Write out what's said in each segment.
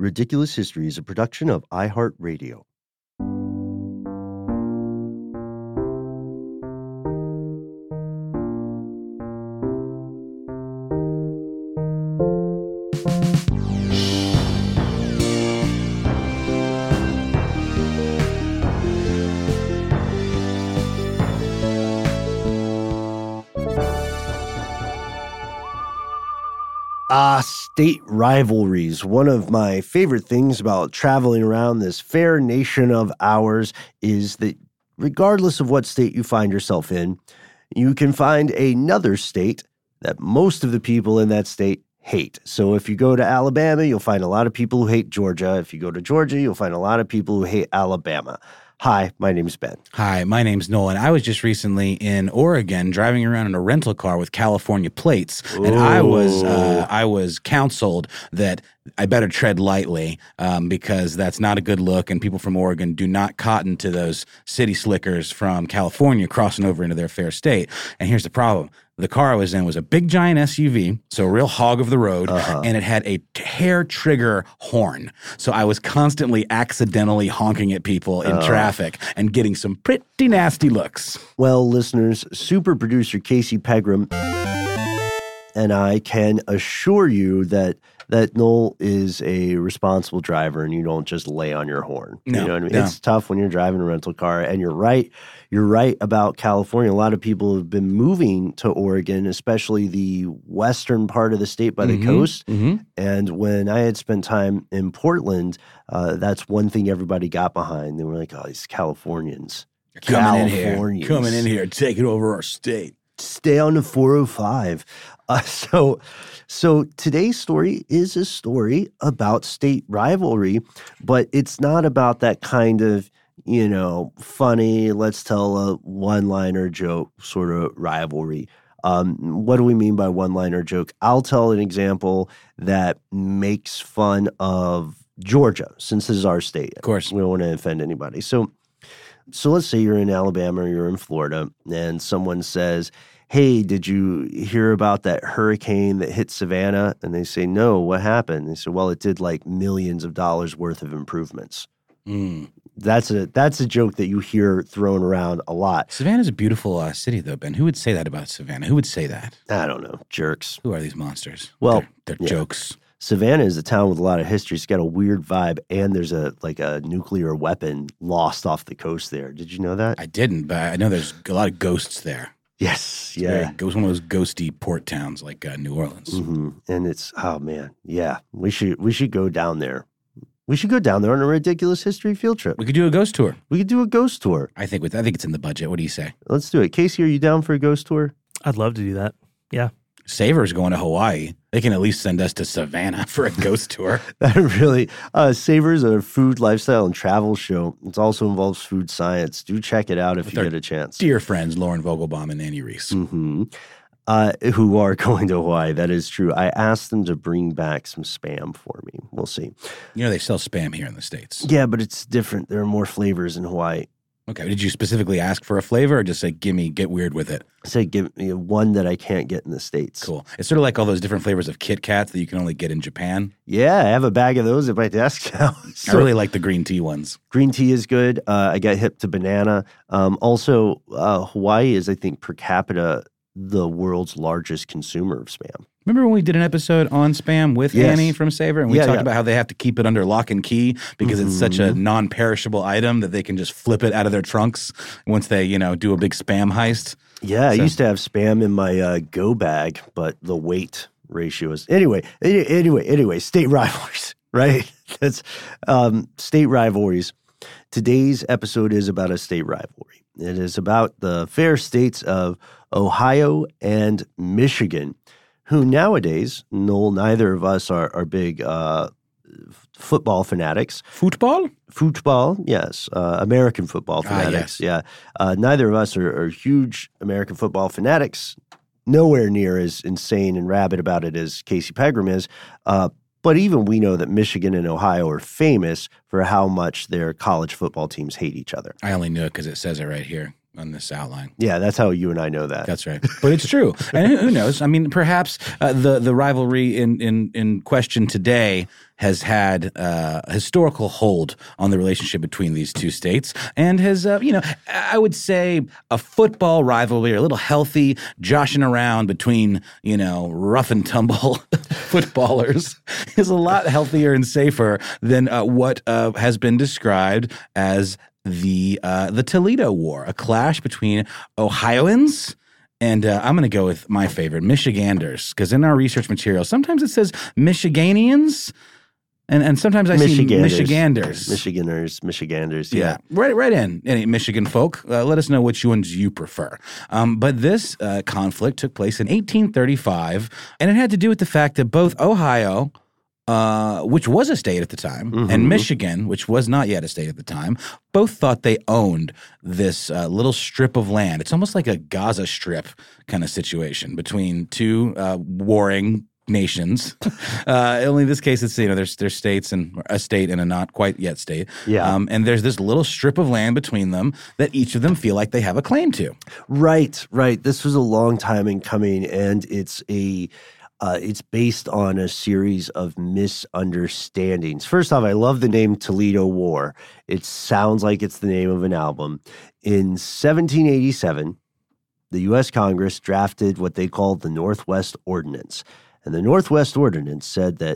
Ridiculous History is a production of iHeartRadio. State rivalries. One of my favorite things about traveling around this fair nation of ours is that regardless of what state you find yourself in, you can find another state that most of the people in that state hate. So if you go to Alabama, you'll find a lot of people who hate Georgia. If you go to Georgia, you'll find a lot of people who hate Alabama. Hi, my name's Ben. Hi, my name's Nolan. I was just recently in Oregon driving around in a rental car with California plates, and I was counseled that I better tread lightly because that's not a good look, and people from Oregon do not cotton to those city slickers from California crossing over into their fair state. And here's the problem. The car I was in was a big, giant SUV, so a real hog of the road, and it had a hair trigger horn. So I was constantly accidentally honking at people in traffic and getting some pretty nasty looks. Well, listeners, super producer Casey Pegram and I can assure you that Noel is a responsible driver and you don't just lay on your horn. No, you know what I mean? no. It's tough when you're driving a rental car, and you're right. You're right about California. A lot of people have been moving to Oregon, especially the western part of the state by the coast. And when I had spent time in Portland, that's one thing everybody got behind. They were like, oh, these Californians. Coming in here, taking over our state. Stay on the 405. So today's story is a story about state rivalry, but it's not about that kind of, funny, let's tell a one-liner joke sort of rivalry. What do we mean by one-liner joke? I'll tell an example that makes fun of Georgia, since this is our state. Of course. We don't want to offend anybody. So let's say you're in Alabama or you're in Florida, and someone says, hey, did you hear about that hurricane that hit Savannah? And they say, no, what happened? They say, well, it did like millions of dollars worth of improvements. That's a joke that you hear thrown around a lot. Savannah's a beautiful city, though, Ben. Who would say that about Savannah? Who would say that? I don't know. Jerks. Who are these monsters? Well, they're jokes. Savannah is a town with a lot of history. It's got a weird vibe, and there's a nuclear weapon lost off the coast there. Did you know that? I didn't, but I know there's a lot of ghosts there. Yes, It was one of those ghosty port towns like New Orleans. And it's, oh man, yeah. We should go down there. We should go down there on a ridiculous history field trip. We could do a ghost tour. We could do a ghost tour. I think it's in the budget. What do you say? Let's do it. Casey, are you down for a ghost tour? I'd love to do that. Yeah. Saver's going to Hawaii. They can at least send us to Savannah for a ghost tour. That really, Saver's a food, lifestyle, and travel show. It also involves food science. Do check it out if you get a chance. Dear friends, Lauren Vogelbaum and Annie Reese. Who are going to Hawaii. That is true. I asked them to bring back some Spam for me. We'll see. They sell Spam here in the States. Yeah, but it's different. There are more flavors in Hawaii. Okay. Did you specifically ask for a flavor or just say, get weird with it? I say, give me one that I can't get in the States. Cool. It's sort of like all those different flavors of Kit Kats that you can only get in Japan. Yeah, I have a bag of those at my desk now. I really like the green tea ones. Green tea is good. I got hip to banana. Also, Hawaii is, I think, per capita, the world's largest consumer of Spam. Remember when we did an episode on Spam with Annie from Saver? And we talked about how they have to keep it under lock and key because it's such a non-perishable item that they can just flip it out of their trunks once they, do a big Spam heist. Yeah, I used to have Spam in my go bag, but the weight ratio is... Anyway, state rivalries, right? That's state rivalries. Today's episode is about a state rivalry. It is about the fair states of Ohio and Michigan, who nowadays, neither of us are big football fanatics. Football? Football, yes. American football fanatics, yes. Yeah. Neither of us are huge American football fanatics. Nowhere near as insane and rabid about it as Casey Pegram is. But even we know that Michigan and Ohio are famous for how much their college football teams hate each other. I only knew it because it says it right here. on this outline. Yeah, that's how you and I know that. That's right. But it's true. And who knows? I mean, perhaps the rivalry in question today has had historical hold on the relationship between these two states and has, I would say a football rivalry, a little healthy joshing around between, rough and tumble footballers is a lot healthier and safer than what has been described as the Toledo War, a clash between Ohioans and I'm going to go with my favorite, Michiganders, because in our research material, sometimes it says Michiganians, and sometimes I see Michiganders. Michiganders, yeah. Right in. Any Michigan folk, let us know which ones you prefer. But this conflict took place in 1835, and it had to do with the fact that both Ohio, which was a state at the time, and Michigan, which was not yet a state at the time, both thought they owned this little strip of land. It's almost like a Gaza Strip kind of situation between two warring nations. Only in this case, it's there's states and a state and a not quite yet state. Yeah. And there's this little strip of land between them that each of them feel like they have a claim to. Right. This was a long time in coming, and it's based on a series of misunderstandings. First off, I love the name Toledo War. It sounds like it's the name of an album. In 1787, the U.S. Congress drafted what they called the Northwest Ordinance. And the Northwest Ordinance said that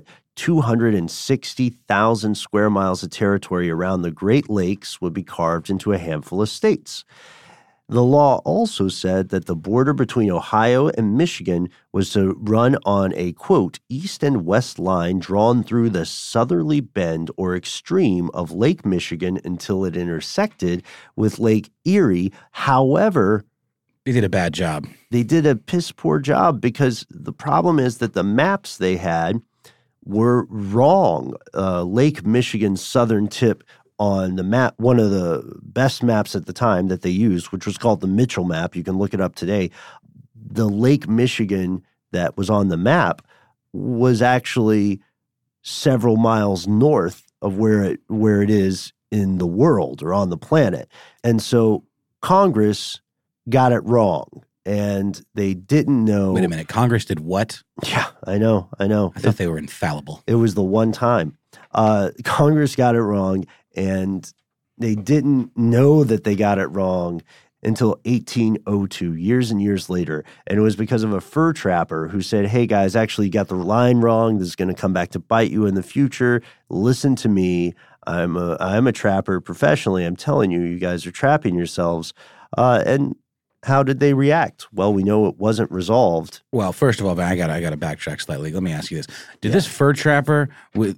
260,000 square miles of territory around the Great Lakes would be carved into a handful of states. The law also said that the border between Ohio and Michigan was to run on a, quote, east and west line drawn through the southerly bend or extreme of Lake Michigan until it intersected with Lake Erie. However, they did a bad job. They did a piss-poor job because the problem is that the maps they had were wrong. Lake Michigan's southern tip on the map, one of the best maps at the time that they used, which was called the Mitchell map. You can look it up today. The Lake Michigan that was on the map was actually several miles north of where it is in the world or on the planet. And so Congress got it wrong, and they didn't know. Wait a minute. Congress did what? Yeah, I know. I thought they were infallible. It was the one time. Congress got it wrong, and they didn't know that they got it wrong until 1802, years and years later. And it was because of a fur trapper who said, hey, guys, actually you got the line wrong. This is going to come back to bite you in the future. Listen to me. I'm a trapper professionally. I'm telling you, you guys are trapping yourselves. And how did they react? Well, we know it wasn't resolved. Well, first of all, I got to backtrack slightly. Let me ask you this: did this fur trapper,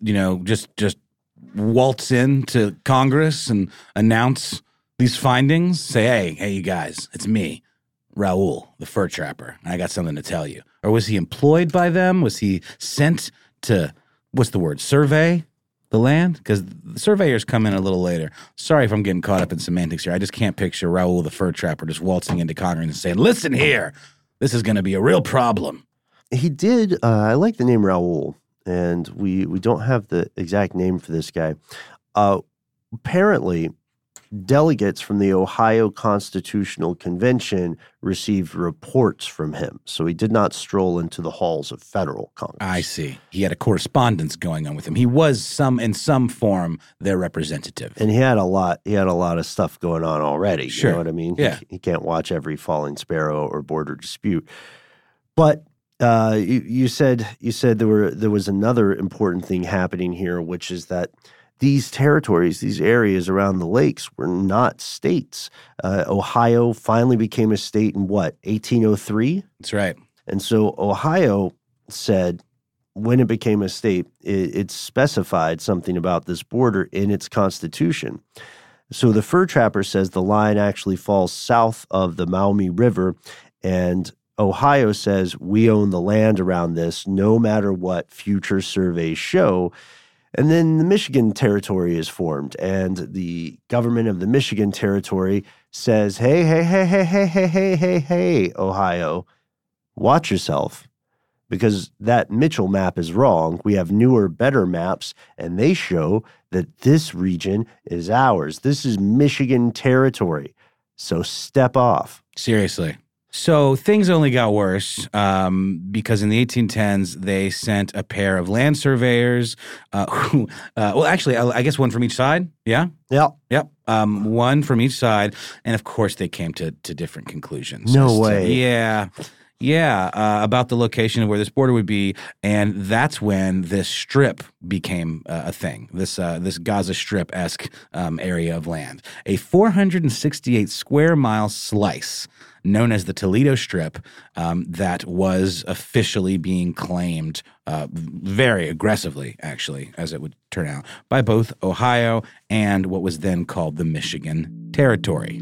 just waltz into Congress and announce these findings? Say, hey, you guys, it's me, Raul, the fur trapper. I got something to tell you. Or was he employed by them? Was he sent to survey the land? Because the surveyors come in a little later. Sorry if I'm getting caught up in semantics here. I just can't picture Raul the fur trapper just waltzing into Congress and saying, listen here, this is going to be a real problem. He did. I like the name Raul, and we don't have the exact name for this guy. Apparently, delegates from the Ohio Constitutional Convention received reports from him, so he did not stroll into the halls of federal Congress. I see. He had a correspondence going on with him. He was in some form their representative, and he had a lot of stuff going on already. Sure. You know what I mean? Yeah. He can't watch every falling sparrow or border dispute. But you said there was another important thing happening here, which is that these territories, these areas around the lakes were not states. Ohio finally became a state in 1803? That's right. And so Ohio said when it became a state, it specified something about this border in its constitution. So the fur trapper says the line actually falls south of the Maumee River, and Ohio says we own the land around this no matter what future surveys show. And then the Michigan Territory is formed, and the government of the Michigan Territory says, hey, Ohio, watch yourself, because that Mitchell map is wrong. We have newer, better maps, and they show that this region is ours. This is Michigan Territory. So step off. Seriously. So things only got worse because in the 1810s, they sent a pair of land surveyors who, well, actually, I guess one from each side. Yeah? Yeah. Yep. One from each side. And of course, they came to different conclusions. No way. Yeah, about the location of where this border would be, and that's when this strip became a thing. This Gaza Strip-esque area of land, a 468 square mile slice known as the Toledo Strip, that was officially being claimed very aggressively, actually, as it would turn out, by both Ohio and what was then called the Michigan Territory.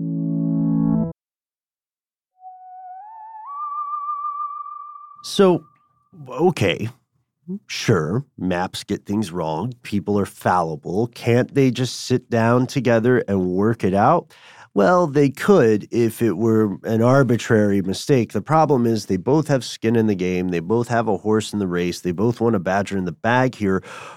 So, okay, sure, maps get things wrong. People are fallible. Can't they just sit down together and work it out? Well, they could if it were an arbitrary mistake. The problem is they both have skin in the game. They both have a horse in the race. They both want a badger in the bag here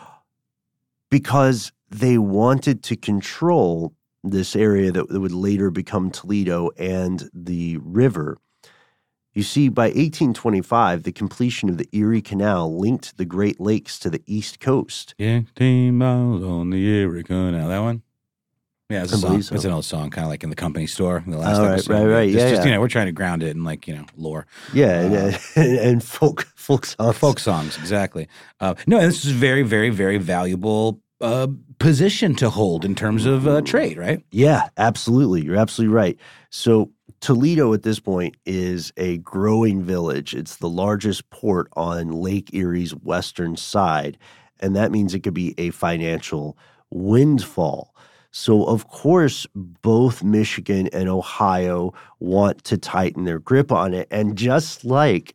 because they wanted to control this area that would later become Toledo and the river. You see, by 1825, the completion of the Erie Canal linked the Great Lakes to the East Coast. 18 miles on the Erie Canal. That one? Yeah, it's a song. So. It's an old song, kind of like in the Company Store. The last episode. Right. Just, we're trying to ground it in lore. Yeah, and folk songs. Folk songs, exactly. No, and this is a very, very, very valuable position to hold in terms of trade, right? Yeah, absolutely. You're absolutely right. So Toledo at this point is a growing village. It's the largest port on Lake Erie's western side, and that means it could be a financial windfall. So, of course, both Michigan and Ohio want to tighten their grip on it. And just like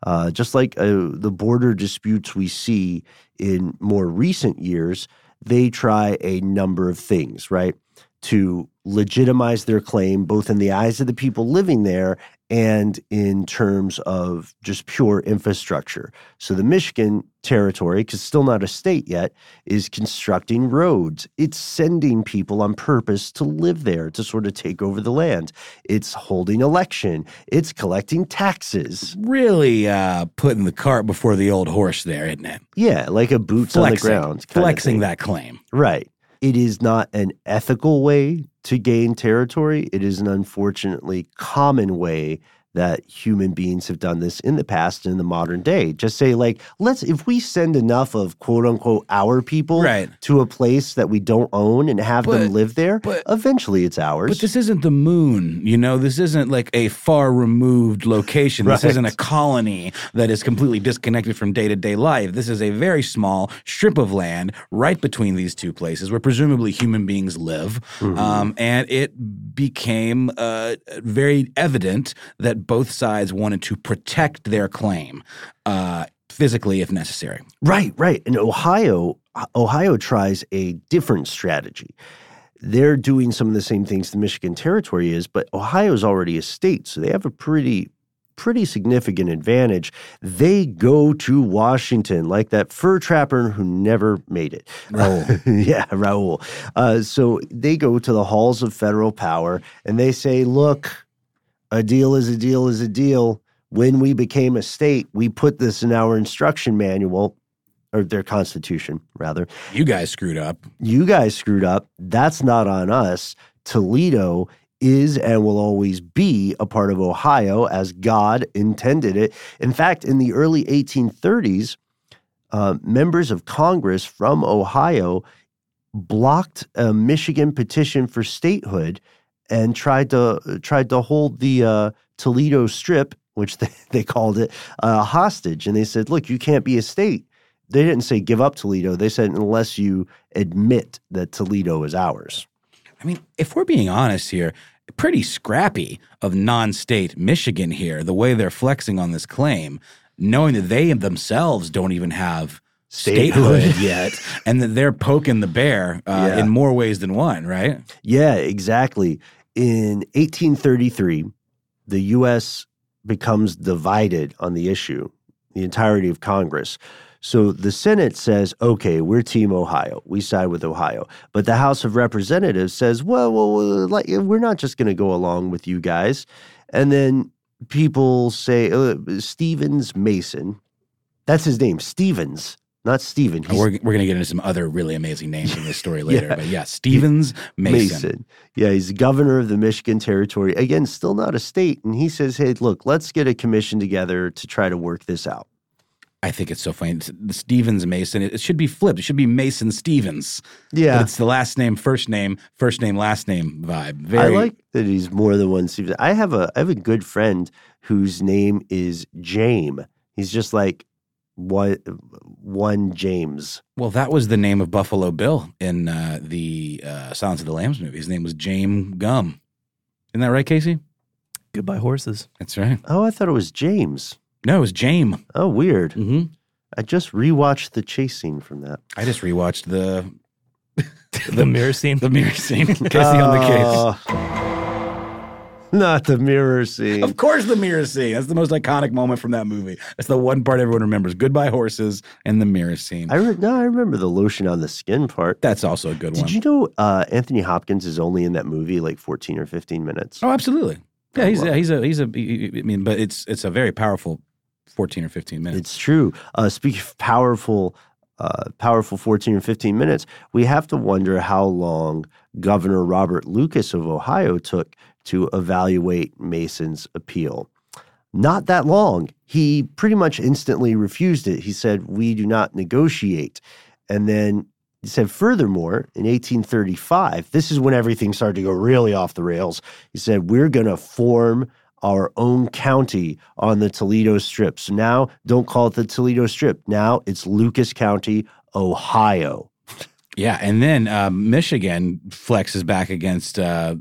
the border disputes we see in more recent years, they try a number of things, right, to legitimize their claim, both in the eyes of the people living there and in terms of just pure infrastructure. So the Michigan Territory, because it's still not a state yet, is constructing roads. It's sending people on purpose to live there, to sort of take over the land. It's holding election. It's collecting taxes. Really putting the cart before the old horse there, isn't it? Yeah, like a boots on the ground. Flexing that claim. Right. It is not an ethical way to gain territory. It is an unfortunately common way that human beings have done this in the past and in the modern day. Just say, if we send enough of quote unquote our people to a place that we don't own and have them live there, eventually it's ours. But this isn't the moon, This isn't like a far removed location. This isn't a colony that is completely disconnected from day-to-day life. This is a very small strip of land right between these two places where presumably human beings live. Mm-hmm. And it became very evident that both sides wanted to protect their claim physically if necessary. Right. And Ohio tries a different strategy. They're doing some of the same things the Michigan Territory is, but Ohio is already a state, so they have a pretty significant advantage. They go to Washington like that fur trapper who never made it. Raul. Yeah, Raul. So they go to the halls of federal power and they say, look, a deal is a deal is a deal. When we became a state, we put this in our instruction manual, or their constitution, rather. You guys screwed up. That's not on us. Toledo is and will always be a part of Ohio as God intended it. In fact, in the early 1830s, members of Congress from Ohio blocked a Michigan petition for statehood and tried to hold the Toledo Strip, which they called it, hostage. And they said, look, you can't be a state. They didn't say give up Toledo. They said unless you admit that Toledo is ours. I mean, if we're being honest here, pretty scrappy of non-state Michigan here, the way they're flexing on this claim, knowing that they themselves don't even have statehood yet, and that they're poking the bear in more ways than one, right? Yeah, exactly. In 1833, the U.S. becomes divided on the issue, the entirety of Congress. So the Senate says, okay, we're Team Ohio. We side with Ohio. But the House of Representatives says, well we're not just going to go along with you guys. And then people say, Stevens Mason, that's his name, Stevens, not Stephen. We're going to get into some other really amazing names in this story later. But yeah, Stevens Mason. Yeah, he's governor of the Michigan Territory. Again, still not a state. And he says, hey, look, let's get a commission together to try to work this out. I think it's so funny. The Stevens Mason, it should be flipped. It should be Mason Stevens. Yeah. But it's the last name, last name vibe. I like that he's more than one Stevens. I have a good friend whose name is James. He's just like one James. Well, that was the name of Buffalo Bill in the Silence of the Lambs movie. His name was James Gum. Isn't that right, Casey? Goodbye Horses. That's right. Oh, I thought it was James. No, it was James. Oh, weird. Mm-hmm. I just rewatched the chase scene from that. I just rewatched the mirror scene. The mirror scene. Casey on the case. Not the mirror scene. Of course, the mirror scene. That's the most iconic moment from that movie. That's the one part everyone remembers. Goodbye Horses and the mirror scene. I remember the lotion on the skin part. That's also a good one. Did you know Anthony Hopkins is only in that movie like 14 or 15 minutes? Oh, absolutly. Yeah, but it's a very powerful 14 or 15 minutes. It's true. Speaking of powerful 14 or 15 minutes, we have to wonder how long Governor Robert Lucas of Ohio took to evaluate Mason's appeal. Not that long. He pretty much instantly refused it. He said, we do not negotiate. And then he said, furthermore, in 1835, this is when everything started to go really off the rails. He said, we're going to form our own county on the Toledo Strip. So now don't call it the Toledo Strip. Now it's Lucas County, Ohio. Yeah, and then Michigan flexes back against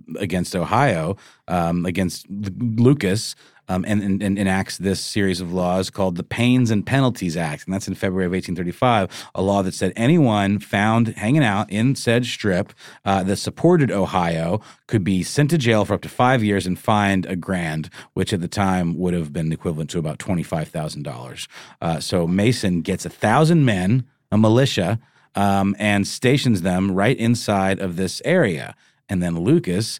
Ohio, against Lucas, and enacts this series of laws called the Pains and Penalties Act, and that's in February of 1835, a law that said anyone found hanging out in said strip that supported Ohio could be sent to jail for up to 5 years and fined $1,000, which at the time would have been equivalent to about $25,000. So Mason gets 1,000 men, a militia, and stations them right inside of this area. And then Lucas,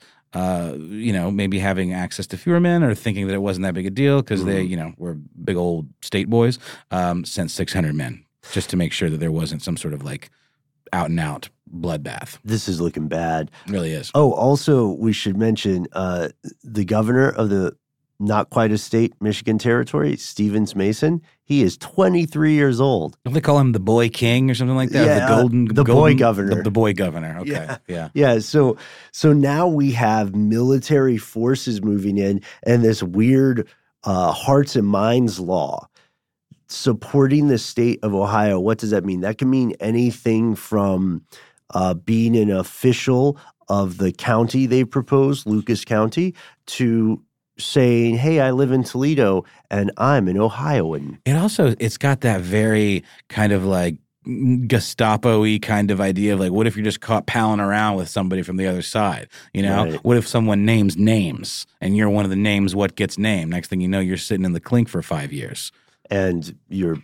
maybe having access to fewer men or thinking that it wasn't that big a deal because they, were big old state boys, sent 600 men just to make sure that there wasn't some sort of like out and out bloodbath. This is looking bad. It really is. Oh, also we should mention the governor of the not quite a state Michigan Territory, Stevens Mason. He is 23 years old. Don't they call him the boy king or something like that? Yeah, the boy governor. The boy governor. Okay. Yeah. So now we have military forces moving in and this weird hearts and minds law supporting the state of Ohio. What does that mean? That can mean anything from being an official of the county they proposed, Lucas County, to saying, hey, I live in Toledo and I'm an Ohioan. It's got that very kind of like Gestapo-y kind of idea of like, what if you're just caught palling around with somebody from the other side? Right. What if someone names names and you're one of the names, what gets named? Next thing you know, you're sitting in the clink for 5 years. And you're,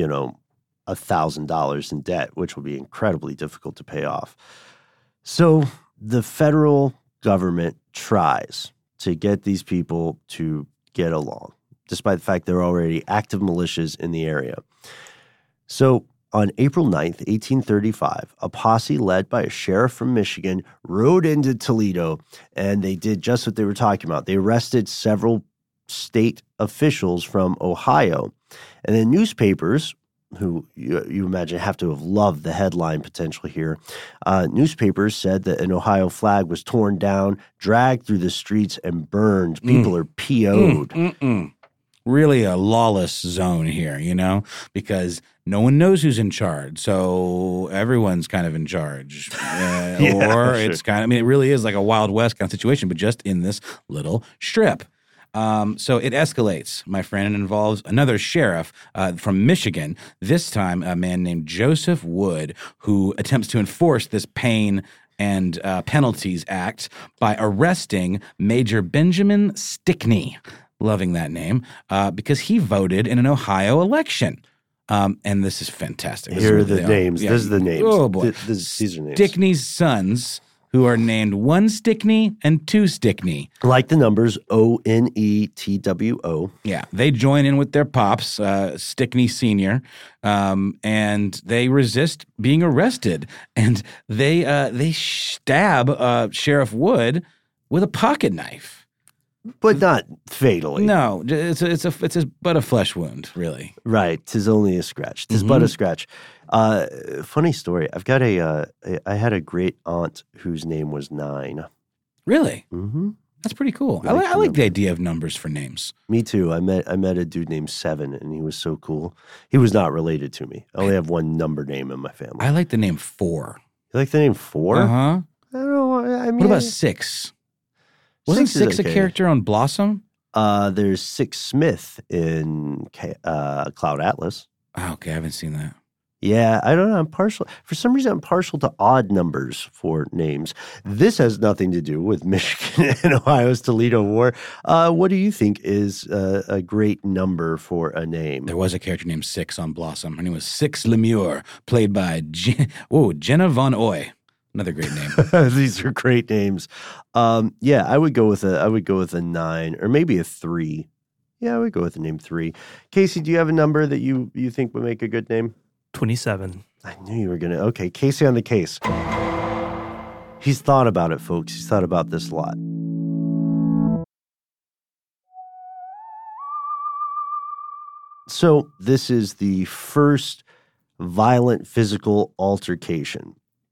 $1,000 in debt, which will be incredibly difficult to pay off. So the federal government tries to get these people to get along, despite the fact there are already active militias in the area. So on April 9th, 1835, a posse led by a sheriff from Michigan rode into Toledo, and they did just what they were talking about. They arrested several state officials from Ohio, and then newspapers, who you imagine have to have loved the headline potential here. Newspapers said that an Ohio flag was torn down, dragged through the streets, and burned. People are PO'd. Really a lawless zone here, because no one knows who's in charge. So everyone's kind of in charge. It's kind of, it really is like a Wild West kind of situation, but just in this little strip. So it escalates, my friend, and involves another sheriff from Michigan, this time a man named Joseph Wood, who attempts to enforce this Pain and Penalties Act by arresting Major Benjamin Stickney, loving that name, because he voted in an Ohio election. And this is fantastic. Here are the names. Yeah. This is the names. Oh, boy. These are names. Stickney's sons, who are named one Stickney and two Stickney. Like the numbers ONETWO. Yeah, they join in with their pops, Stickney Sr., and they resist being arrested. And they stab Sheriff Wood with a pocket knife. But not fatally. No, it's but a flesh wound, really. Right. 'Tis only a scratch. 'Tis but a scratch. Funny story. I've got I had a great aunt whose name was 9. Really? Mm-hmm. That's pretty cool. Like I like the idea of numbers for names. Me too. I met a dude named 7, and he was so cool. He was not related to me. I only have one number name in my family. I like the name 4. You like the name 4? Uh-huh. I don't know. I mean, What about 6? Wasn't 6 is a okay. character on Blossom? There's 6 Smith in Cloud Atlas. Oh, okay, I haven't seen that. Yeah, I don't know. I'm partial. For some reason, I'm partial to odd numbers for names. This has nothing to do with Michigan and Ohio's Toledo War. What do you think is a great number for a name? There was a character named 6 on Blossom. Her name was 6 Lemure, played by Jenna Von Oy. Another great name. These are great names. Yeah, I would go with a 9 or maybe a 3. Yeah, I would go with the name 3. Casey, do you have a number that you think would make a good name? 27. I knew you were going to. Okay, Casey on the case. He's thought about it, folks. He's thought about this a lot. So this is the first violent physical altercation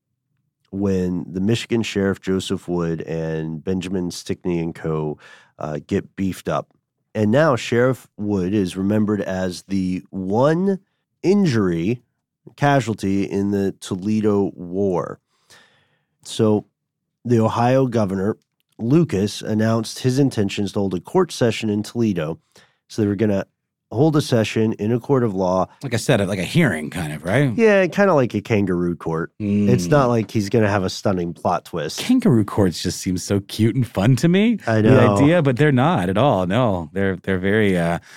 when the Michigan Sheriff Joseph Wood and Benjamin Stickney and co. Get beefed up. And now Sheriff Wood is remembered as the one injury casualty in the Toledo War. So the Ohio governor, Lucas, announced his intentions to hold a court session in Toledo. So they were going to hold a session in a court of law. Like I said, like a hearing kind of, right? Yeah, kind of like a kangaroo court. It's not like he's going to have a stunning plot twist. Kangaroo courts just seem so cute and fun to me. I know. The idea, but they're not at all. No, they're very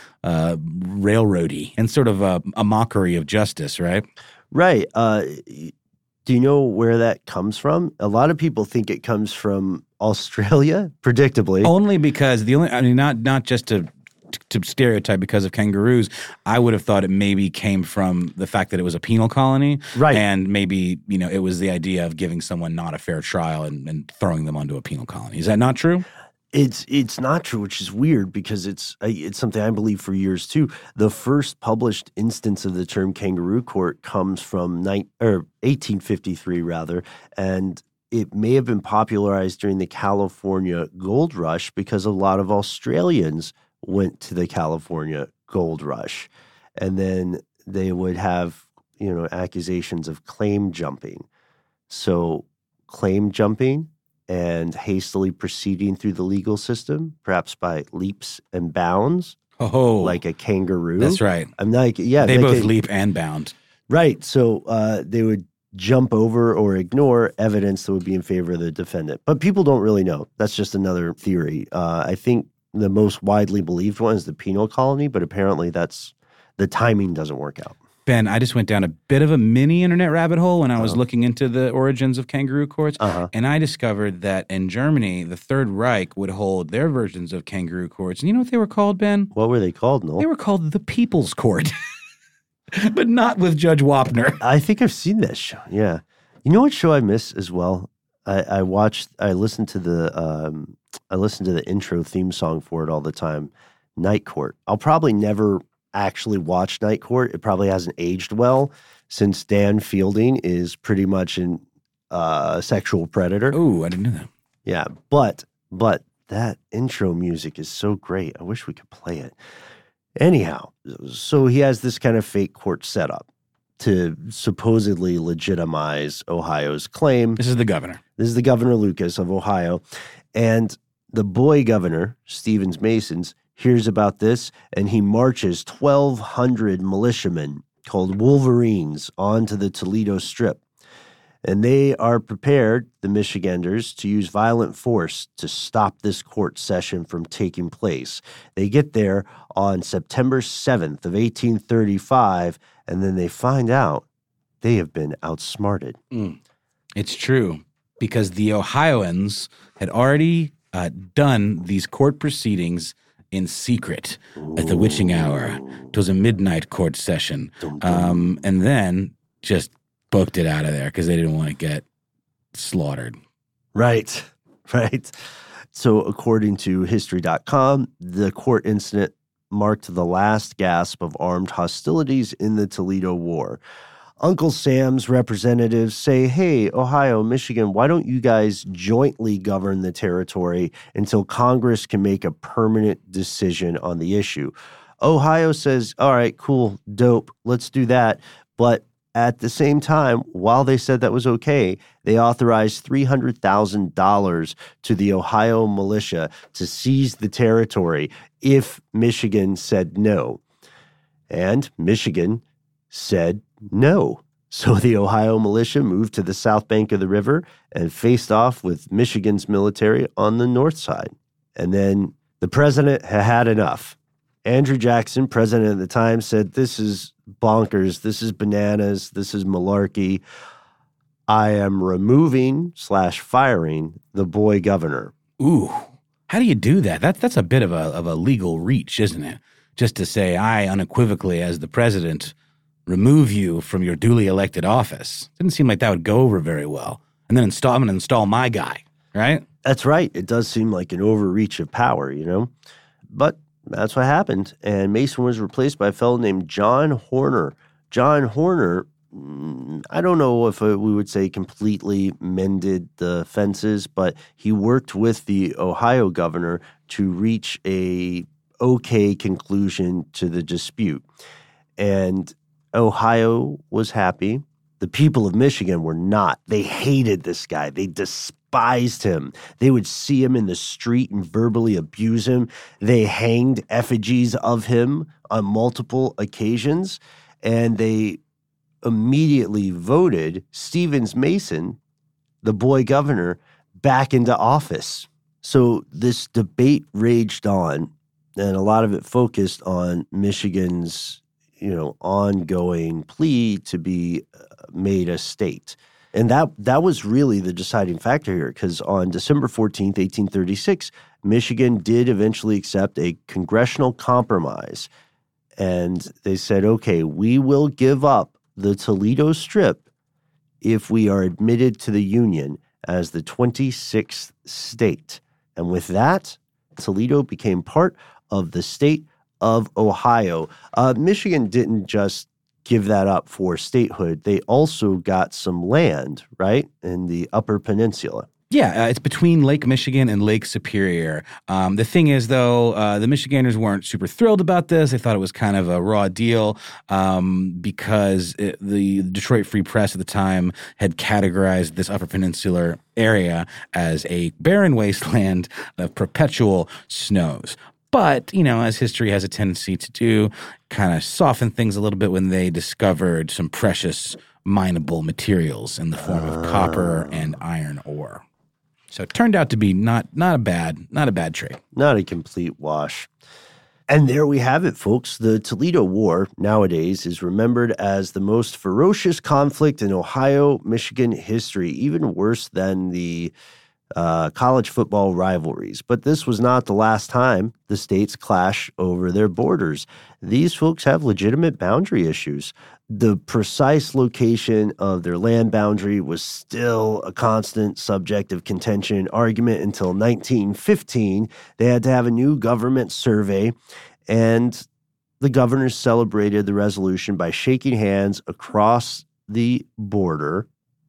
railroady and sort of a mockery of justice, right? Right. Do you know where that comes from? A lot of people think it comes from Australia, predictably. Only because not just to stereotype because of kangaroos. I would have thought it maybe came from the fact that it was a penal colony. Right. And maybe, it was the idea of giving someone not a fair trial and throwing them onto a penal colony. Is that not true? It's not true, which is weird because it's something I believe for years too. The first published instance of the term kangaroo court comes from 1853 rather, and it may have been popularized during the California Gold Rush because a lot of Australians went to the California Gold Rush, and then they would have accusations of claim jumping. So claim jumping and hastily proceeding through the legal system, perhaps by leaps and bounds, like a kangaroo. That's right. I'm like, yeah, they both leap and bound. Right. So they would jump over or ignore evidence that would be in favor of the defendant. But people don't really know. That's just another theory. I think the most widely believed one is the penal colony, but apparently the timing doesn't work out. Ben, I just went down a bit of a mini internet rabbit hole when I was looking into the origins of kangaroo courts, and I discovered that in Germany, the Third Reich would hold their versions of kangaroo courts. And you know what they were called, Ben? What were they called, Noel? They were called the People's Court, but not with Judge Wapner. I think I've seen that show, yeah. You know what show I miss as well? I listened to the intro theme song for it all the time, Night Court. I'll probably never actually watch Night Court. It probably hasn't aged well since Dan Fielding is pretty much a sexual predator. Oh, I didn't know that. Yeah, but that intro music is so great. I wish we could play it. Anyhow, so he has this kind of fake court setup to supposedly legitimize Ohio's claim. This is the governor. This is the Governor Lucas of Ohio. And the boy governor, Stevens Masons, hears about this, and he marches 1,200 militiamen called Wolverines onto the Toledo Strip. And they are prepared, the Michiganders, to use violent force to stop this court session from taking place. They get there on September 7th of 1835, and then they find out they have been outsmarted. It's true, because the Ohioans had already done these court proceedings in secret at the witching hour. It was a midnight court session. And then just booked it out of there because they didn't want to get slaughtered. Right. So according to History.com, the court incident marked the last gasp of armed hostilities in the Toledo War. Uncle Sam's representatives say, hey, Ohio, Michigan, why don't you guys jointly govern the territory until Congress can make a permanent decision on the issue? Ohio says, all right, cool, dope, let's do that. But at the same time, while they said that was okay, they authorized $300,000 to the Ohio militia to seize the territory if Michigan said no. And Michigan said no. So the Ohio militia moved to the south bank of the river and faced off with Michigan's military on the north side. And then the president had enough. Andrew Jackson, president at the time, said, this is bonkers, this is bananas, this is malarkey. I am removing/firing the boy governor. Ooh, how do you do that? That's a bit of a legal reach, isn't it? Just to say, I unequivocally, as the president, remove you from your duly elected office. Didn't seem like that would go over very well. And then I'm going to install my guy, right? That's right. It does seem like an overreach of power, But that's what happened. And Mason was replaced by a fellow named John Horner. John Horner, I don't know if we would say completely mended the fences, but he worked with the Ohio governor to reach a okay conclusion to the dispute. And Ohio was happy. The people of Michigan were not. They hated this guy. They despised him. They would see him in the street and verbally abuse him. They hanged effigies of him on multiple occasions, and they immediately voted Stevens Mason, the boy governor, back into office. So this debate raged on, and a lot of it focused on Michigan's ongoing plea to be made a state. And that was really the deciding factor here, because on December 14th, 1836, Michigan did eventually accept a congressional compromise. And they said, okay, we will give up the Toledo Strip if we are admitted to the Union as the 26th state. And with that, Toledo became part of the state of Ohio. Michigan didn't just give that up for statehood. They also got some land, right, in the Upper Peninsula. Yeah, it's between Lake Michigan and Lake Superior. The thing is, though, the Michiganders weren't super thrilled about this. They thought it was kind of a raw deal because the Detroit Free Press at the time had categorized this Upper Peninsular area as a barren wasteland of perpetual snows. But, as history has a tendency to do, kind of soften things a little bit when they discovered some precious mineable materials in the form of copper and iron ore. So it turned out to be not a bad trade. Not a complete wash. And there we have it, folks. The Toledo War nowadays is remembered as the most ferocious conflict in Ohio-Michigan history, even worse than the college football rivalries. But this was not the last time the states clash over their borders. These folks have legitimate boundary issues. The precise location of their land boundary was still a constant subject of contention and argument until 1915. They had to have a new government survey, and the governors celebrated the resolution by shaking hands across the border.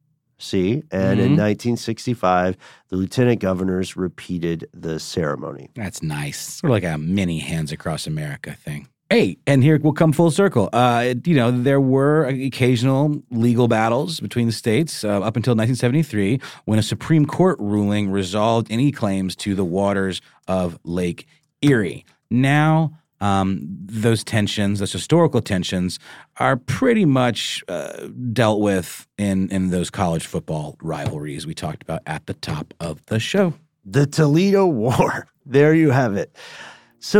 And in 1965, the lieutenant governors repeated the ceremony. That's nice. Sort of like a mini Hands Across America thing. Hey, and here we'll come full circle. There were occasional legal battles between the states up until 1973 when a Supreme Court ruling resolved any claims to the waters of Lake Erie. Now, those tensions, those historical tensions, are pretty much dealt with in those college football rivalries we talked about at the top of the show. The Toledo War. There you have it. So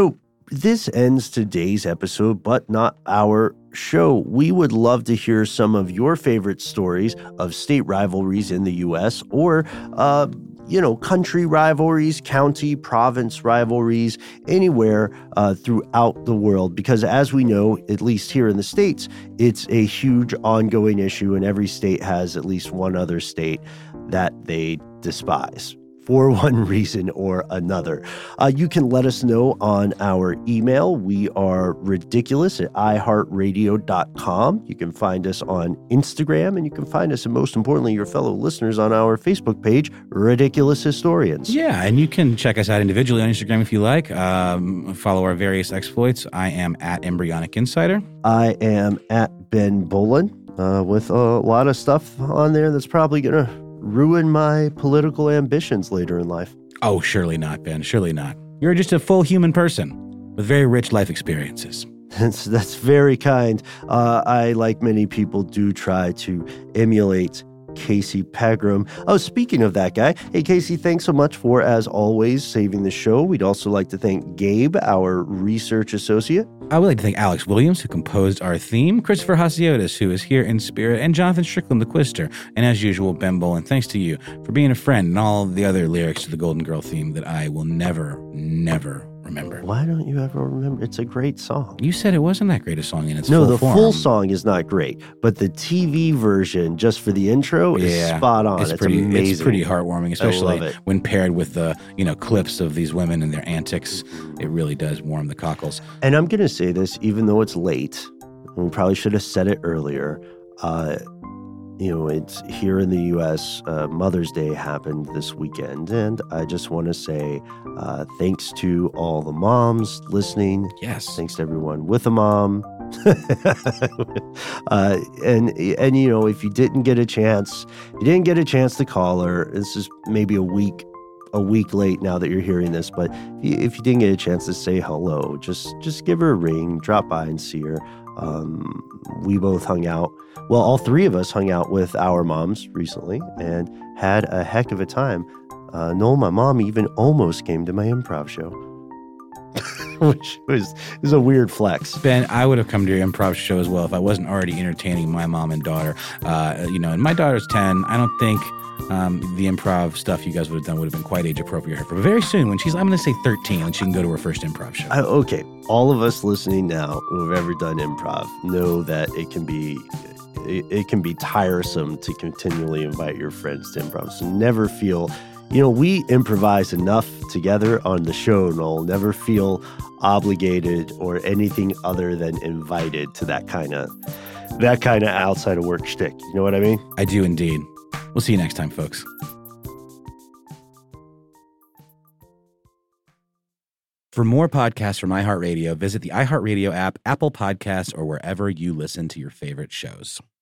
this ends today's episode, but not our show. We would love to hear some of your favorite stories of state rivalries in the U.S. or, country rivalries, county, province rivalries, anywhere throughout the world. Because as we know, at least here in the States, it's a huge ongoing issue, and every state has at least one other state that they despise for one reason or another. You can let us know on our email. We are ridiculous@iheartradio.com. You can find us on Instagram, and you can find us, and most importantly, your fellow listeners, on our Facebook page, Ridiculous Historians. Yeah, and you can check us out individually on Instagram if you like. Follow our various exploits. I am at Embryonic Insider. I am at Ben Bolin with a lot of stuff on there that's probably going to ruin my political ambitions later in life. Oh, surely not, Ben. Surely not. You're just a full human person with very rich life experiences. That's very kind. I, like many people, do try to emulate Casey Pegram. Oh, speaking of that guy, hey, Casey, thanks so much for, as always, saving the show. We'd also like to thank Gabe, our research associate. I would like to thank Alex Williams, who composed our theme, Christopher Hasiotis, who is here in spirit, and Jonathan Strickland, the Quister. And as usual, Ben Bolin, thanks to you for being a friend and all the other lyrics to the Golden Girl theme that I will never remember. Why don't you ever remember? It's a great song. You said it wasn't that great a song in its full form. No, the full song is not great, but the TV version, just for the intro, is spot on. It's amazing. It's pretty heartwarming, especially when paired with the clips of these women and their antics. It really does warm the cockles. And I'm going to say this, even though it's late, and we probably should have said it earlier. It's here in the U.S. Mother's Day happened this weekend, and I just want to say thanks to all the moms listening. Yes. Thanks to everyone with a mom. And if you didn't get a chance to call her, this is maybe a week late now that you're hearing this, but if you didn't get a chance to say hello, just give her a ring, drop by and see her. We both hung out. Well, all three of us hung out with our moms recently and had a heck of a time. Noel, my mom, even almost came to my improv show, which was a weird flex. Ben, I would have come to your improv show as well if I wasn't already entertaining my mom and daughter. And my daughter's 10. I don't think the improv stuff you guys would have done would have been quite age appropriate for her. But very soon, when she's, I'm going to say 13, and she can go to her first improv show. Okay. All of us listening now who have ever done improv know that it can be tiresome to continually invite your friends to improv. So never feel, we improvise enough together on the show, Noel. Never feel obligated or anything other than invited to that kind of outside of work shtick. You know what I mean? I do indeed. We'll see you next time, folks. For more podcasts from iHeartRadio, visit the iHeartRadio app, Apple Podcasts, or wherever you listen to your favorite shows.